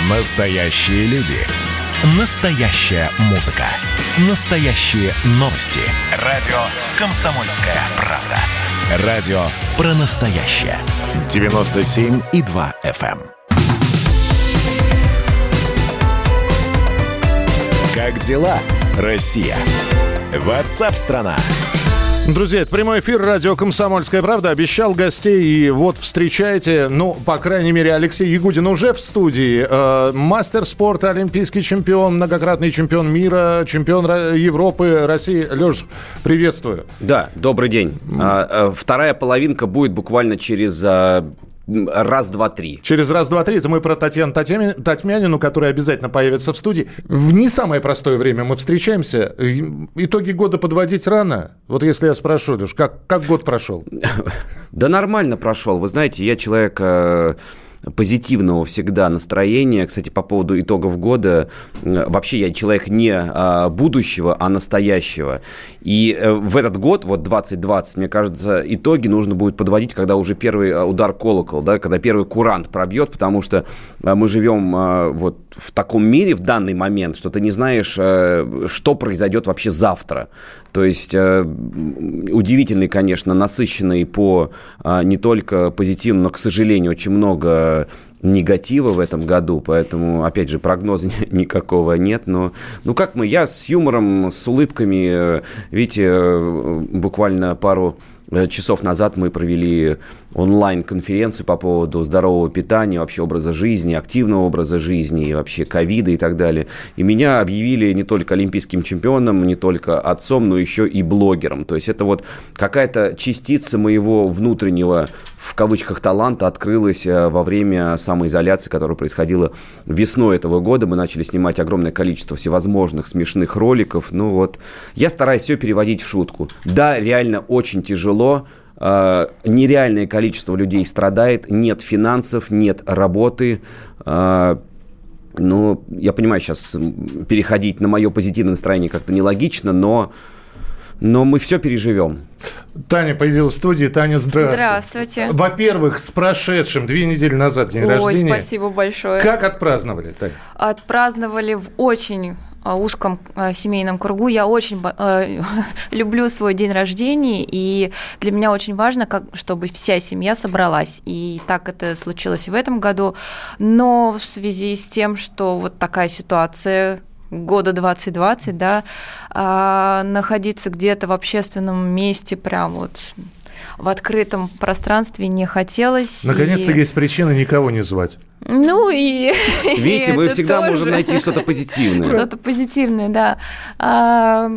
Настоящие люди. Настоящая музыка. Настоящие новости. Радио «Комсомольская правда». Радио про настоящее. 97,2 FM. Как дела, Россия? WhatsApp-страна. Друзья, это прямой эфир радио «Комсомольская правда». Обещал гостей, и вот встречайте, по крайней мере, Алексей Ягудин уже в студии. Мастер спорта, олимпийский чемпион, многократный чемпион мира, чемпион Европы, России. Лёш, приветствую. Да, добрый день. Вторая половинка будет буквально через... раз, два, три. Через раз, два, три. Это мы про Татьяну Татьмянину, которая обязательно появится в студии. В не самое простое время мы встречаемся. Итоги года подводить рано. Вот если я спрошу, Леш, как год прошел? Да нормально прошел. Вы знаете, я человек... позитивного всегда настроения. Кстати, по поводу итогов года, вообще я человек не будущего, а настоящего. И в этот год, вот 2020, мне кажется, итоги нужно будет подводить, когда уже первый удар колокол, да, когда первый курант пробьет, потому что мы живем вот в таком мире в данный момент, что ты не знаешь, что произойдет вообще завтра. То есть удивительный, конечно, насыщенный по не только позитивному, но, к сожалению, очень много негатива в этом году, поэтому, опять же, прогноза никакого нет, но я с юмором, с улыбками, видите, буквально пару часов назад мы провели онлайн-конференцию по поводу здорового питания, вообще образа жизни, активного образа жизни, и вообще ковида и так далее. И меня объявили не только олимпийским чемпионом, не только отцом, но еще и блогером. То есть это вот какая-то частица моего внутреннего, в кавычках, таланта открылась во время самоизоляции, которая происходила весной этого года. Мы начали снимать огромное количество всевозможных смешных роликов. Я стараюсь все переводить в шутку. Да, реально очень тяжело. Нереальное количество людей страдает, нет финансов, нет работы. Я понимаю, сейчас переходить на мое позитивное настроение как-то нелогично, но мы все переживем. Таня появилась в студии. Таня, здравствуйте. Здравствуйте. Во-первых, с прошедшим 2 недели назад день рождения. Спасибо большое. Как отпраздновали, Таня? Отпраздновали в очень узком семейном кругу. Я очень люблю свой день рождения, и для меня очень важно, чтобы вся семья собралась. И так это случилось и в этом году. Но в связи с тем, что вот такая ситуация года 2020, да, находиться где-то в общественном месте, прям вот в открытом пространстве не хотелось. Наконец-то есть причина никого не звать. Видите, мы всегда можем найти что-то позитивное. Что-то позитивное, да.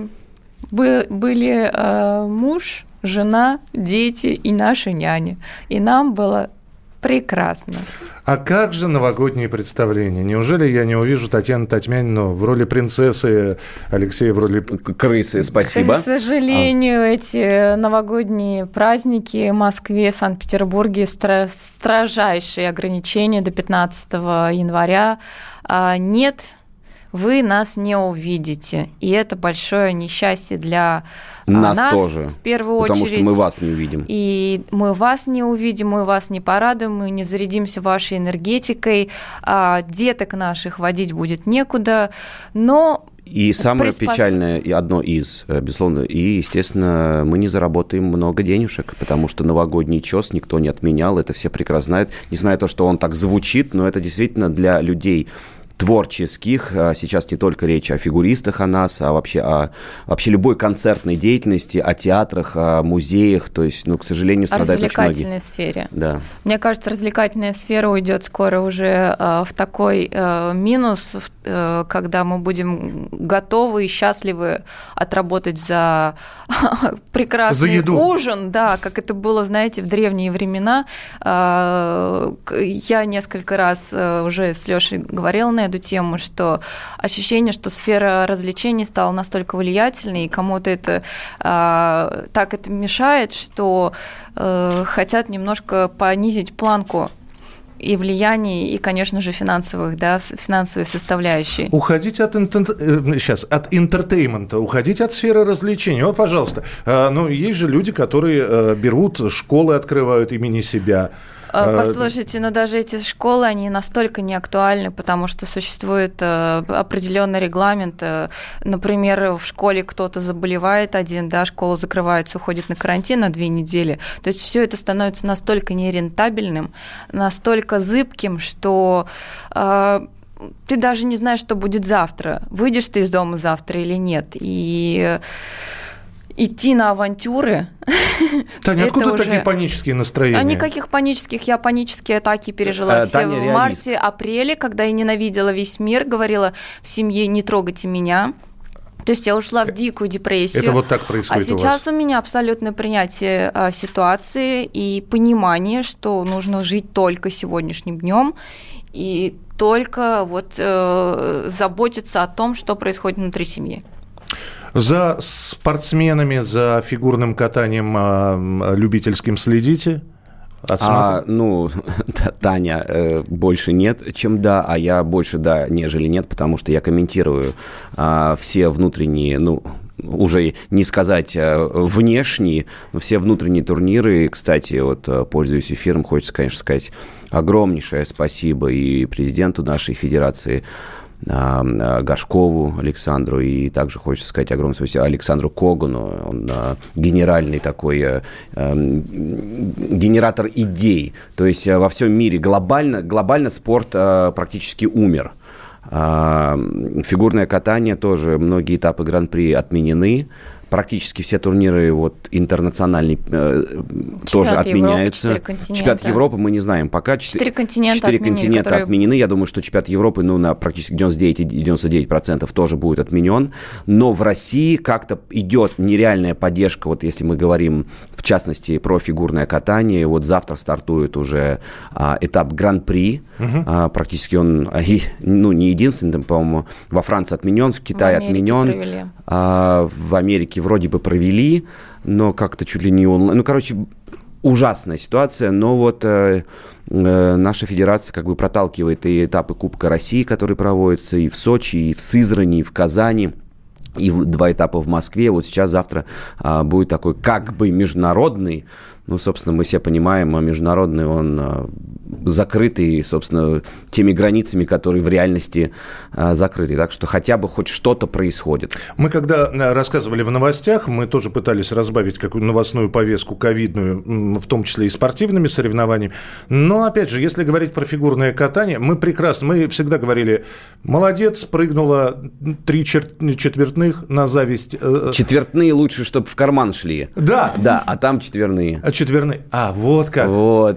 Были муж, жена, дети и наши няни. И нам было прекрасно. А как же новогодние представления? Неужели я не увижу Татьяну Татьмянину в роли принцессы, Алексея в роли... крысы, спасибо. К сожалению, эти новогодние праздники в Москве, Санкт-Петербурге строжайшие ограничения до 15 января. Нет, вы нас не увидите. И это большое несчастье для нас тоже, в первую очередь. Потому что мы вас не увидим. И мы вас не увидим, мы вас не порадуем, мы не зарядимся вашей энергетикой, деток наших водить будет некуда, но... И самое печальное, и одно из, безусловно, и, естественно, мы не заработаем много денежек, потому что новогодний чёс никто не отменял, это все прекрасно знают, несмотря на то, что он так звучит, но это действительно для людей творческих, сейчас не только речь о фигуристах, о нас, а вообще любой концертной деятельности, о театрах, о музеях, то есть, к сожалению, страдают очень многие. Развлекательной сфере. Да. Мне кажется, развлекательная сфера уйдет скоро уже в такой минус, когда мы будем готовы и счастливы отработать за прекрасный ужин, да, как это было, знаете, в древние времена. Я несколько раз уже с Лёшей говорила на эту тему, что ощущение, что сфера развлечений стала настолько влиятельной, и кому-то это так это мешает, что хотят немножко понизить планку и влияний, и, конечно же, финансовой составляющей. Уходить от интертеймента, уходить от сферы развлечений. Вот, пожалуйста, есть же люди, которые берут школы, открывают имени себя. Послушайте, но даже эти школы, они настолько не актуальны, потому что существует определенный регламент. Например, в школе кто-то заболевает один, да, школа закрывается, уходит на карантин на 2 недели. То есть все это становится настолько нерентабельным, настолько зыбким, что ты даже не знаешь, что будет завтра. Выйдешь ты из дома завтра или нет. И идти на авантюры... Таня, откуда такие панические настроения? Никаких панических. Я панические атаки пережила все в марте-апреле, когда я ненавидела весь мир, говорила в семье: не трогайте меня. То есть я ушла в дикую депрессию. Это вот так происходит у вас? А сейчас у меня абсолютное принятие ситуации и понимание, что нужно жить только сегодняшним днем и только заботиться о том, что происходит внутри семьи. За спортсменами, за фигурным катанием любительским следите? Таня, больше нет, чем да, а я больше да, нежели нет, потому что я комментирую все внутренние, уже не сказать внешние, но все внутренние турниры. И, кстати, пользуясь эфиром, хочется, конечно, сказать огромнейшее спасибо и президенту нашей федерации Горшкову Александру, и также хочется сказать огромное спасибо Александру Когану. Он генеральный такой генератор идей. То есть во всем мире глобально спорт практически умер. Фигурное катание тоже, многие этапы Гран-при отменены. Практически все турниры интернациональные тоже отменяются. Чемпионат Европы мы не знаем пока. 4 континента отменены. Я думаю, что чемпионат Европы на практически 99% тоже будет отменен. Но в России как-то идет нереальная поддержка. Если мы говорим, в частности, про фигурное катание. Завтра стартует уже этап Гран-при. Практически он не единственный. По-моему, во Франции отменен, в Китае отменен. В Америке вроде бы провели, но как-то чуть ли не онлайн. Ужасная ситуация, но наша федерация проталкивает и этапы Кубка России, которые проводятся и в Сочи, и в Сызрани, и в Казани, и 2 этапа в Москве. Сейчас завтра будет такой международный, собственно, мы все понимаем, международный он закрытый, собственно, теми границами, которые в реальности закрыты. Так что хотя бы хоть что-то происходит. Мы когда рассказывали в новостях, мы тоже пытались разбавить какую-то новостную повестку ковидную, в том числе и спортивными соревнованиями. Но, опять же, если говорить про фигурное катание, мы всегда говорили: молодец, прыгнула 3 четвертных на зависть. Четвертные лучше, чтобы в карман шли. Да. Да, а там четверные. Четверные. Вот как.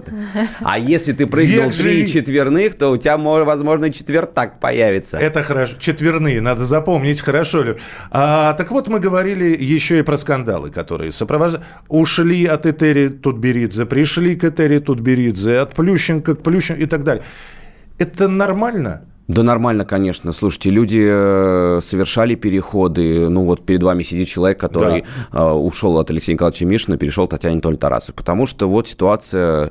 А если ты прыгнул 3 четверных, то у тебя, возможно, четвертак появится. Это хорошо. Четверные, надо запомнить, хорошо ли. Так вот, мы говорили еще и про скандалы, которые сопровождают. Ушли от Этери Тутберидзе, пришли к Этери Тутберидзе, от Плющенко к Плющенко и так далее. Это нормально? Да нормально, конечно. Слушайте, люди совершали переходы. Перед вами сидит человек, который ушел от Алексея Николаевича Мишина, перешел к Татьяне Анатольевне Тарасовой. Потому что ситуация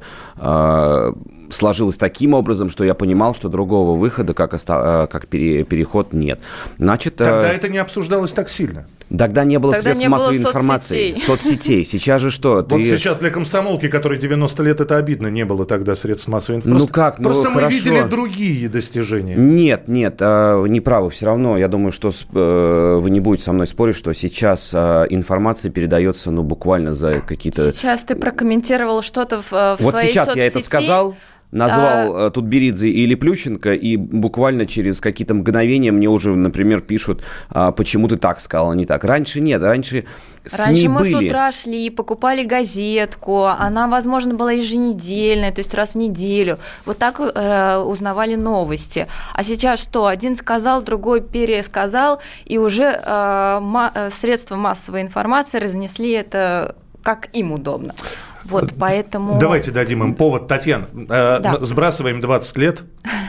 сложилась таким образом, что я понимал, что другого выхода, как переход, нет. Тогда это не обсуждалось так сильно. Тогда не было средств массовой информации. Соцсетей. Сейчас же что? Сейчас для комсомолки, которой 90 лет, это обидно. Не было тогда средств массовой информации. Просто мы видели другие достижения. Нет, не правы. Все равно, я думаю, что вы не будете со мной спорить, что сейчас информация передается, буквально за какие-то... Сейчас ты прокомментировал что-то в своей соцсети. Вот сейчас я это сказал, назвал Тутберидзе или Плющенко, и буквально через какие-то мгновения мне уже, например, пишут: почему ты так сказал, а не так. Раньше нет, раньше СМИ мы были. с утра шли, покупали газетку, она, возможно, была еженедельная, то есть раз в неделю. Вот так узнавали новости. А сейчас что? Один сказал, другой пересказал, и уже средства массовой информации разнесли это как им удобно. Поэтому... Давайте дадим им повод. Татьяна, сбрасываем 20 лет.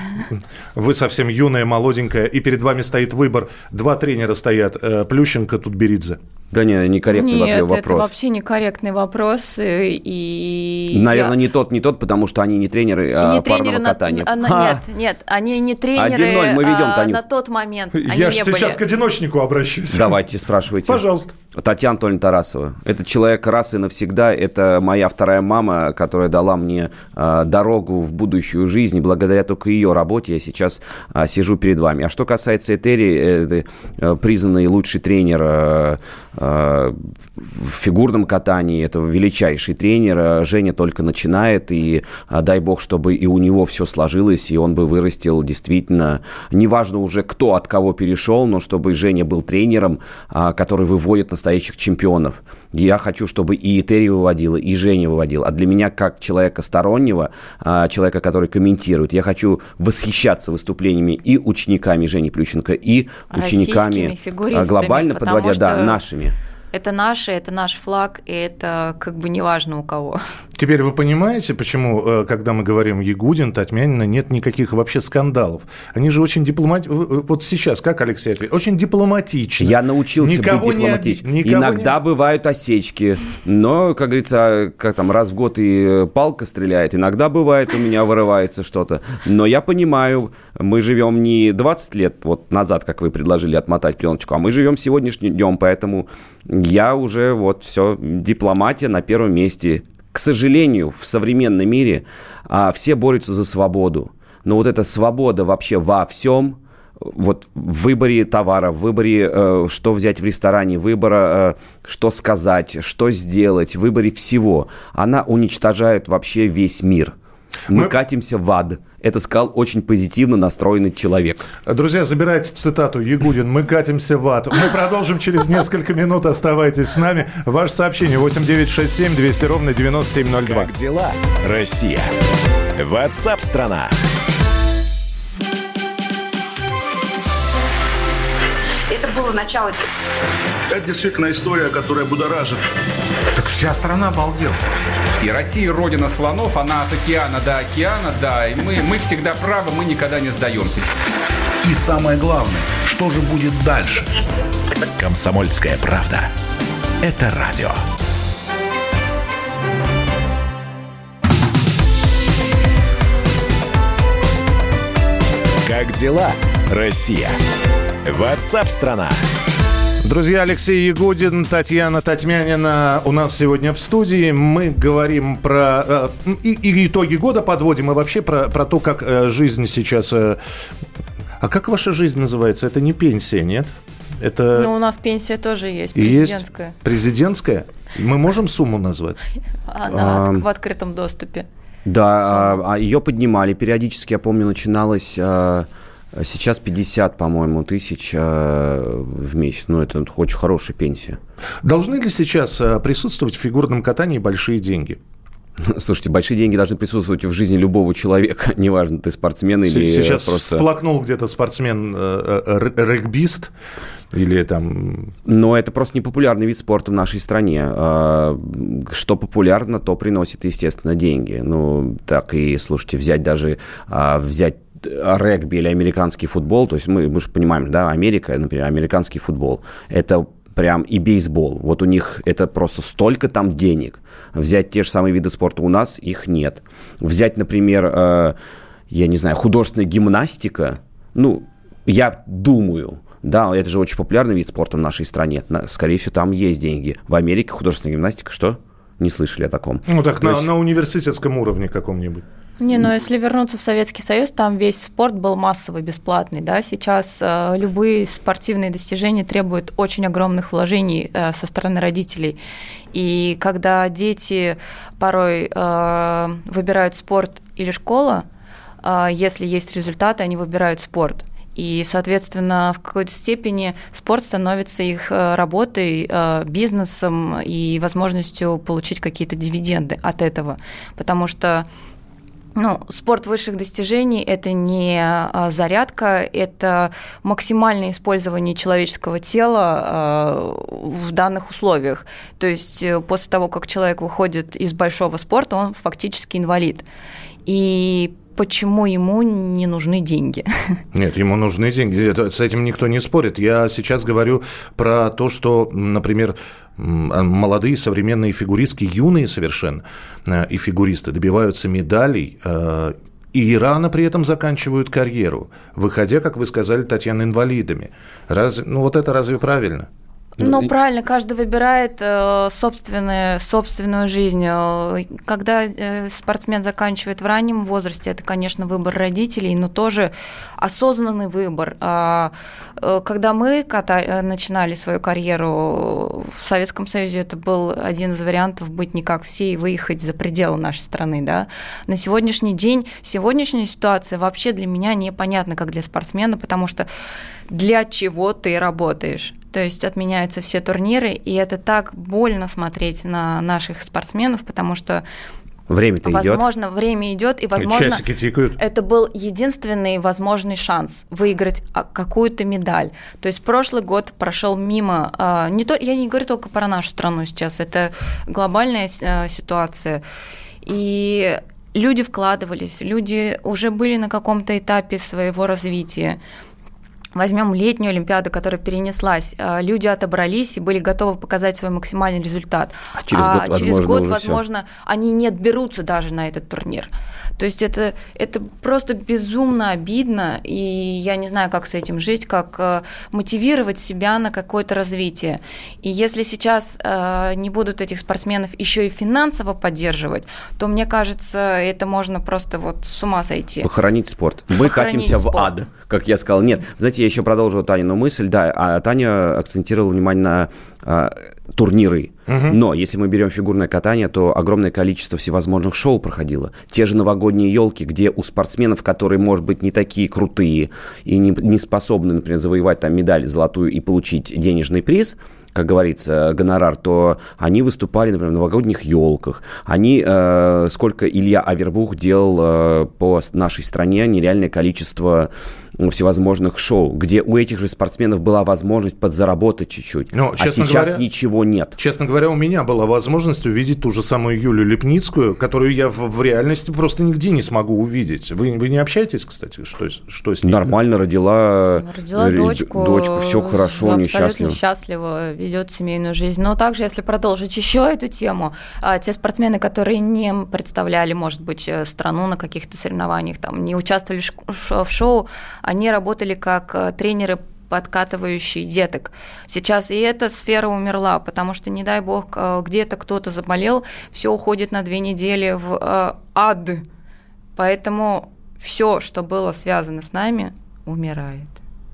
Вы совсем юная, молоденькая, и перед вами стоит выбор. 2 тренера стоят: Плющенко, Тутберидзе. Да не, некорректный вопрос. Нет, это вообще некорректный вопрос. Наверное, не тот, потому что они не тренеры парного катания. Нет, они не тренеры 1-0 мы ведем, на тот момент. Я же сейчас к одиночнику обращусь. Давайте, спрашивайте. Пожалуйста. Татьяна Анатольевна Тарасова. Это человек раз и навсегда. Это моя вторая мама, которая дала мне дорогу в будущую жизнь. Благодаря только ее работе я сейчас сижу перед вами. А что касается Этери, признанный лучший тренер в фигурном катании, это величайший тренер. Женя только начинает, и дай бог, чтобы и у него все сложилось, и он бы вырастил действительно, неважно уже кто от кого перешел, но чтобы Женя был тренером, который выводит настоящих чемпионов. Я хочу, чтобы и Этери выводила, и Женя выводила. А для меня, как человека стороннего, человека, который комментирует, я хочу восхищаться выступлениями и учениками Жени Плющенко, и учениками глобально подводя, нашими. Это наше, это наш флаг, и это как бы неважно у кого. Теперь вы понимаете, почему, когда мы говорим Ягудин, Татьмянина, нет никаких вообще скандалов? Они же очень Вот сейчас, как Алексей ответил, очень дипломатично. Я научился быть дипломатичным. Иногда бывают осечки, но, как говорится, раз в год и палка стреляет. Иногда бывает, у меня вырывается что-то. Но я понимаю, мы живем не 20 лет назад, как вы предложили отмотать пленочку, а мы живем сегодняшним днем, поэтому я уже все, дипломатия на первом месте. К сожалению, в современном мире все борются за свободу. Но эта свобода вообще во всем, в выборе товара, в выборе, что взять в ресторане, выбора, что сказать, что сделать, в выборе всего, она уничтожает вообще весь мир. Мы катимся в ад. Это сказал очень позитивно настроенный человек. Друзья, забирайте цитату Ягудин. Мы катимся в ад. Мы продолжим через несколько минут. Оставайтесь с нами. Ваше сообщение 8967 200 ровно 9702. Как дела, Россия? WhatsApp-страна. Это было начало. Это действительно история, которая будоражит. Так вся страна обалдела. И Россия родина слонов, она от океана до океана, да. И мы всегда правы, мы никогда не сдаемся. И самое главное, что же будет дальше? Комсомольская правда. Это радио. Как дела, Россия? WhatsApp-страна. Друзья, Алексей Ягудин, Татьяна Татьмянина у нас сегодня в студии. Мы говорим про и итоги года подводим, и вообще про то, как жизнь сейчас... А как ваша жизнь называется? Это не пенсия, нет? Это... У нас пенсия тоже есть, президентская. Есть президентская? Мы можем сумму назвать? Она в открытом доступе. Да, ее поднимали периодически, я помню, начиналось... Сейчас 50, по-моему, тысяч в месяц. Это очень хорошая пенсия. Должны ли сейчас присутствовать в фигурном катании большие деньги? Слушайте, большие деньги должны присутствовать в жизни любого человека. Неважно, ты спортсмен или сейчас просто... всплакнул где-то спортсмен-регбист или там... Но это просто непопулярный вид спорта в нашей стране. Что популярно, то приносит, естественно, деньги. Так и, слушайте, взять регби или американский футбол, то есть мы же понимаем, да, Америка, например, американский футбол, это прям и бейсбол. У них это просто столько там денег. Взять те же самые виды спорта у нас, их нет. Взять, например, я не знаю, художественная гимнастика, я думаю, да, это же очень популярный вид спорта в нашей стране. Скорее всего, там есть деньги. В Америке художественная гимнастика, что? Не слышали о таком. На университетском уровне каком-нибудь. Если вернуться в Советский Союз, там весь спорт был массовый, бесплатный, да, сейчас любые спортивные достижения требуют очень огромных вложений со стороны родителей, и когда дети порой выбирают спорт или школа, если есть результаты, они выбирают спорт. И, соответственно, в какой-то степени спорт становится их работой, бизнесом и возможностью получить какие-то дивиденды от этого, потому что спорт высших достижений – это не зарядка, это максимальное использование человеческого тела в данных условиях. То есть после того, как человек выходит из большого спорта, он фактически инвалид. И почему ему не нужны деньги. Нет, ему нужны деньги. С этим никто не спорит. Я сейчас говорю про то, что, например, молодые современные фигуристки, юные совершенно, и фигуристы добиваются медалей, и рано при этом заканчивают карьеру, выходя, как вы сказали, Татьяна, инвалидами. Это разве правильно? Ну, правильно, каждый выбирает собственную жизнь. Когда спортсмен заканчивает в раннем возрасте, это, конечно, выбор родителей, но тоже осознанный выбор. Когда мы начинали свою карьеру в Советском Союзе, это был один из вариантов быть не как все и выехать за пределы нашей страны. Да? На сегодняшний день, сегодняшняя ситуация вообще для меня непонятна, как для спортсмена, потому что для чего ты работаешь? То есть отменяются все турниры, и это так больно смотреть на наших спортсменов, потому что время-то возможно, время идет, и, возможно, часики тикают. Это был единственный возможный шанс выиграть какую-то медаль. То есть прошлый год прошел мимо. Я не говорю только про нашу страну сейчас, это глобальная ситуация. И люди вкладывались, люди уже были на каком-то этапе своего развития. Возьмем летнюю Олимпиаду, которая перенеслась. Люди отобрались и были готовы показать свой максимальный результат. Через год, возможно, они не отберутся даже на этот турнир. То есть это просто безумно обидно, и я не знаю, как с этим жить, как мотивировать себя на какое-то развитие. И если сейчас не будут этих спортсменов еще и финансово поддерживать, то, мне кажется, это можно просто с ума сойти. Похоронить спорт. Мы катимся в ад, как я сказал. Нет, знаете, я еще продолжу Танину мысль. Да, Таня акцентировала внимание на турниры. Но если мы берем фигурное катание, то огромное количество всевозможных шоу проходило. Те же новогодние елки, где у спортсменов, которые, может быть, не такие крутые и не способны, например, завоевать там медаль золотую и получить денежный приз, как говорится, гонорар, то они выступали, например, в новогодних елках. Сколько Илья Авербух делал по нашей стране, нереальное количество всевозможных шоу, где у этих же спортсменов была возможность подзаработать чуть-чуть. А сейчас ничего нет. Честно говоря, у меня была возможность увидеть ту же самую Юлию Лепницкую, которую я в реальности просто нигде не смогу увидеть. Вы не общаетесь, кстати? Что с ней? Нормально, родила дочку, все хорошо, абсолютно счастливо ведет семейную жизнь. Но также, если продолжить еще эту тему, те спортсмены, которые не представляли, может быть, страну на каких-то соревнованиях, там, не участвовали в шоу, они работали как тренеры, подкатывающие деток. Сейчас и эта сфера умерла, потому что, не дай бог, где-то кто-то заболел, все уходит на 2 недели в ад. Поэтому все, что было связано с нами, умирает.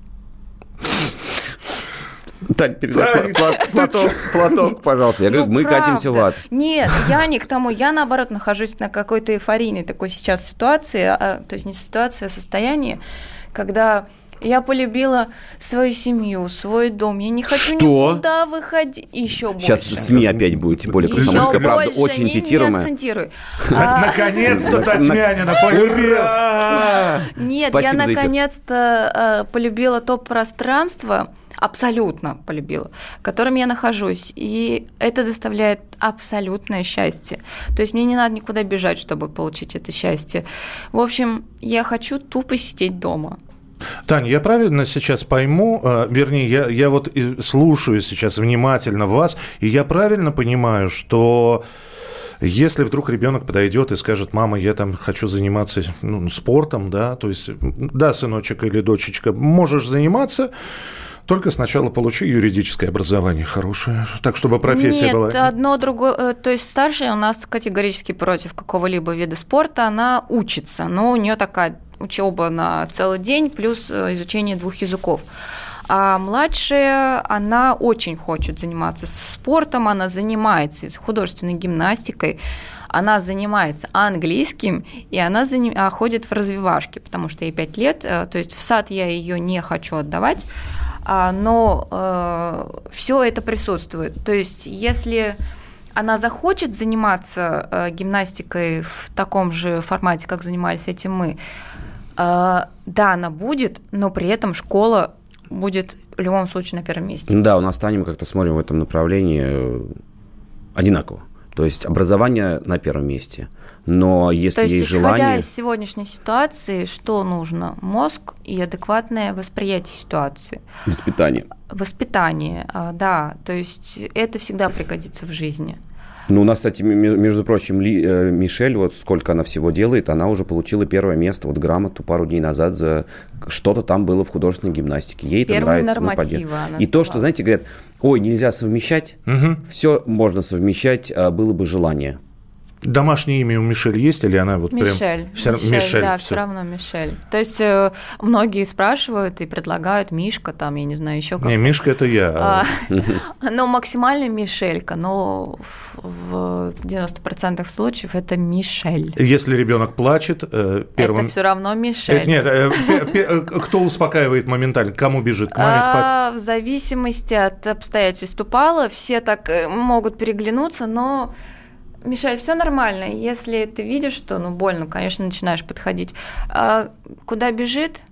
Так, платок, пожалуйста. Я говорю, мы катимся в ад. Нет, я не к тому. Я, наоборот, нахожусь на какой-то эйфорийной такой сейчас ситуации, то есть не ситуации, а состоянии, когда я полюбила свою семью, свой дом. Я не хочу никуда выходить. Еще больше. Сейчас СМИ опять будет, тем более «Комсомольская правда» очень цитируемая. Не акцентируй. Наконец-то Татьянина полюбила. Нет, я наконец-то полюбила то пространство, абсолютно полюбила, в котором я нахожусь. И это доставляет абсолютное счастье. То есть мне не надо никуда бежать, чтобы получить это счастье. В общем, я хочу тупо сидеть дома. Таня, я правильно сейчас пойму, вернее, я вот слушаю сейчас внимательно вас, и я правильно понимаю, что если вдруг ребенок подойдет и скажет: мама, я там хочу заниматься спортом, да, то есть, да, сыночек или дочечка, можешь заниматься, только сначала получи юридическое образование хорошее, так, чтобы профессия была. Нет, одно другое. То есть старшая у нас категорически против какого-либо вида спорта, она учится, но у нее такая учеба на целый день, плюс изучение 2 языков. А младшая, она очень хочет заниматься спортом, она занимается художественной гимнастикой, она занимается английским, и она ходит в развивашки, потому что ей 5 лет, то есть в сад я ее не хочу отдавать, но все это присутствует. То есть если она захочет заниматься гимнастикой в таком же формате, как занимались этим мы, да, она будет, но при этом школа будет в любом случае на первом месте. Да, у нас с Таней мы как-то смотрим в этом направлении одинаково. То есть образование на первом месте. Но если есть желание... исходя из сегодняшней ситуации, что нужно? Мозг и адекватное восприятие ситуации. Воспитание, да. То есть это всегда пригодится в жизни. Ну, у нас, кстати, между прочим, Мишель, вот сколько она всего делает, она уже получила первое место, вот грамоту пару дней назад за что-то там было в художественной гимнастике. Ей это нравится. И то, что, знаете, говорят, ой, нельзя совмещать, все можно совмещать, было бы желание. Домашнее имя у Мишель есть или она вот Мишель. Прям... Мишель, да, все равно Мишель. То есть многие спрашивают и предлагают Мишка, там, я не знаю, еще как-то. Не, Мишка это я. Ну, максимально Мишелька, но в 90% случаев это Мишель. Если ребенок плачет, первым... Это все равно Мишель. Нет, кто успокаивает моментально? Кому бежит? К маме, к папе? В зависимости от обстоятельств упала, все так могут переглянуться, но... Мишель, все нормально. Если ты видишь, что, больно, конечно, начинаешь подходить. А куда бежит?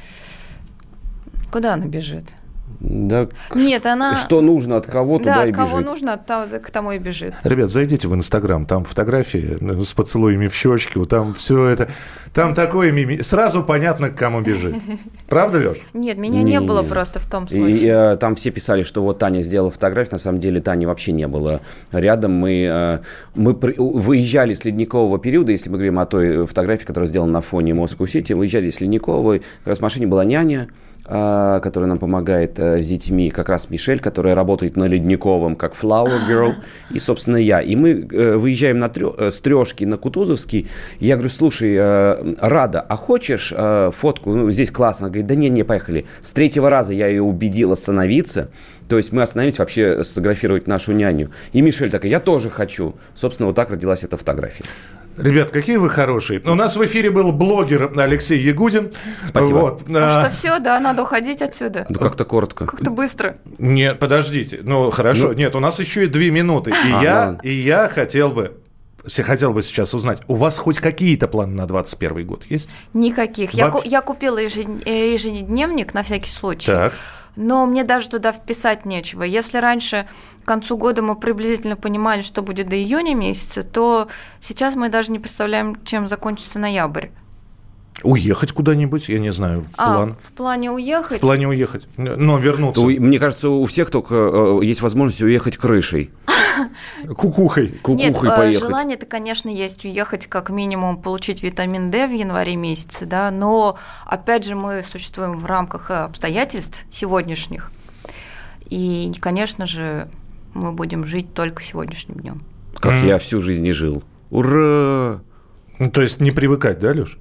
Куда она бежит? Да, нет, она... Что нужно, от кого туда и бежит. Да, от кого нужно, от того, к тому и бежит. Ребят, зайдите в Инстаграм, там фотографии с поцелуями в щечки, вот там все это, там такое мими, сразу понятно, к кому бежит. Правда, Лёш? Нет, меня не было просто в том случае. И там все писали, что вот Таня сделала фотографию, на самом деле Тани вообще не было рядом. Мы выезжали с ледникового периода, если мы говорим о той фотографии, которая сделана на фоне Москвы-Сити, выезжали с ледникового, как раз в машине была няня, которая нам помогает с детьми, как раз Мишель, которая работает на Ледниковом, как Flower Girl, и, собственно, я. И мы выезжаем с Трёшки на Кутузовский, и я говорю, слушай, Рада, а хочешь фотку? Здесь классно. Она говорит, да не, поехали. С 3-го раза я ее убедил остановиться, то есть мы остановились вообще сфотографировать нашу няню. И Мишель такая, я тоже хочу. Собственно, вот так родилась эта фотография. Ребят, какие вы хорошие. У нас в эфире был блогер Алексей Ягудин. Спасибо. Вот. Что все, да, надо уходить отсюда. Да как-то коротко. Как-то быстро. Нет, подождите. Хорошо. Нет, у нас еще и 2 минуты. И я хотел бы сейчас узнать, у вас хоть какие-то планы на 2021 год есть? Никаких. Я купила ежедневник на всякий случай. Так. Но мне даже туда вписать нечего. Если раньше к концу года мы приблизительно понимали, что будет до июня месяца, то сейчас мы даже не представляем, чем закончится ноябрь. Уехать куда-нибудь, я не знаю, в плане уехать? В плане уехать, но вернуться. Мне кажется, у всех только есть возможность уехать крышей. Кукухой. Нет, поехать. желание-то, конечно, есть уехать, как минимум получить витамин D в январе месяце, да, но, опять же, мы существуем в рамках обстоятельств сегодняшних, и, конечно же, мы будем жить только сегодняшним днем. Как я всю жизнь и жил. Ура! То есть не привыкать, да, Лёш?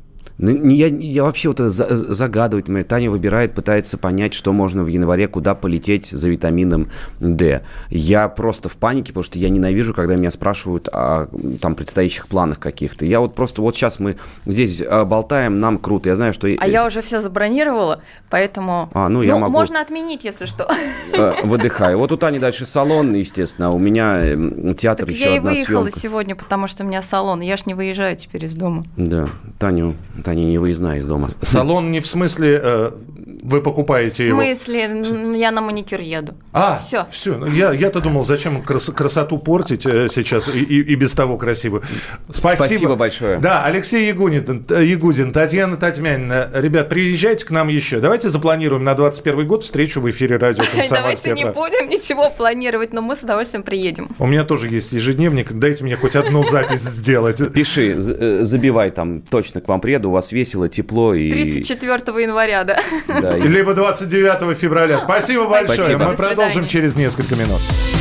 Я вообще вот загадывать, Таня выбирает, пытается понять, что можно в январе, куда полететь за витамином D. Я просто в панике, потому что я ненавижу, когда меня спрашивают о там предстоящих планах каких-то. Я вот просто вот сейчас мы здесь болтаем, нам круто, я знаю, что... я уже все забронировала, поэтому... я могу... Можно отменить, если что. Выдыхаю. Вот у Тани дальше салон, естественно, а у меня театр, так еще одна съемка. Я и выехала сегодня, потому что у меня салон, я ж не выезжаю теперь из дома. Да, Таня не выездная из дома. Салон не в смысле вы покупаете его? В смысле, я на маникюр еду. Все. Я-то думал, зачем красоту портить сейчас и без того красивую. Спасибо большое. Да, Алексей Ягудин, Татьяна Татьмянина. Ребят, приезжайте к нам еще. Давайте запланируем на 2021 год встречу в эфире радио «Комсомольская правда». Давайте не будем ничего планировать, но мы с удовольствием приедем. У меня тоже есть ежедневник. Дайте мне хоть одну запись сделать. Пиши, забивай там, точно к вам приеду, у вас весело, тепло. 34 января, да? Да. Либо 29 февраля. Спасибо большое. Спасибо. Мы продолжим через несколько минут.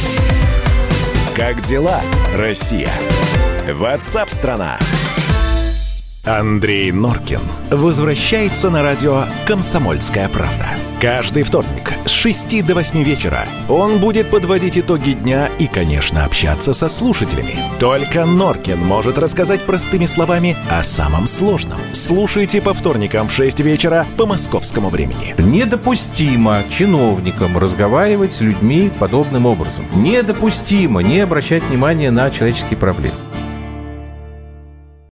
Как дела, Россия? WhatsApp-страна. Андрей Норкин возвращается на радио «Комсомольская правда». Каждый вторник с 6 до 8 вечера он будет подводить итоги дня и, конечно, общаться со слушателями. Только Норкин может рассказать простыми словами о самом сложном. Слушайте по вторникам в 6 вечера по московскому времени. Недопустимо чиновникам разговаривать с людьми подобным образом. Недопустимо не обращать внимания на человеческие проблемы.